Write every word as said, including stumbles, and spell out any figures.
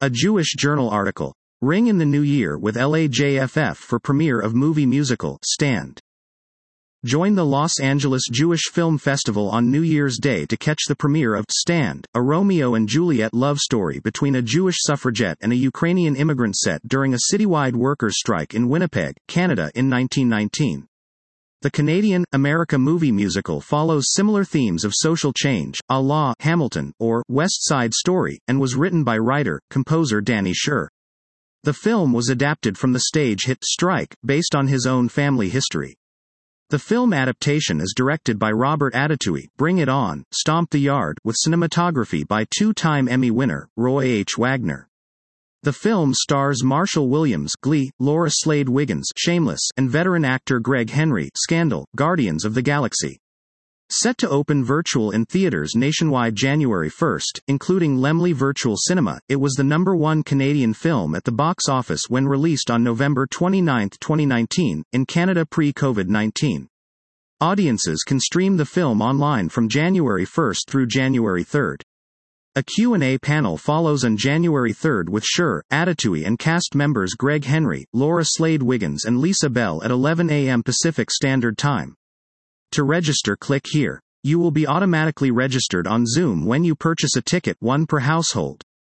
A Jewish Journal article. Ring in the New Year with L A J F F for premiere of movie musical, Stand. Join the Los Angeles Jewish Film Festival on New Year's Day to catch the premiere of Stand, a Romeo and Juliet love story between a Jewish suffragette and a Ukrainian immigrant set during a citywide workers' strike in Winnipeg, Canada in nineteen nineteen. The Canadian, America movie musical follows similar themes of social change, a la Hamilton, or West Side Story, and was written by writer-composer Danny Sher. The film was adapted from the stage hit Strike, based on his own family history. The film adaptation is directed by Robert Atatui, Bring It On, Stomp the Yard, with cinematography by two-time Emmy winner, Roy H. Wagner. The film stars Marshall Williams, Glee, Laura Slade Wiggins, Shameless, and veteran actor Greg Henry, Scandal, Guardians of the Galaxy. Set to open virtual in theaters nationwide January first, including Laemmle Virtual Cinema, it was the number one Canadian film at the box office when released on November twenty-ninth, twenty nineteen, in Canada pre-COVID nineteen. Audiences can stream the film online from January first through January third. A Q and A panel follows on January third with Sher, Atatui and cast members Greg Henry, Laura Slade Wiggins and Lisa Bell at eleven a m Pacific Standard Time. To register, click here. You will be automatically registered on Zoom when you purchase a ticket, one per household.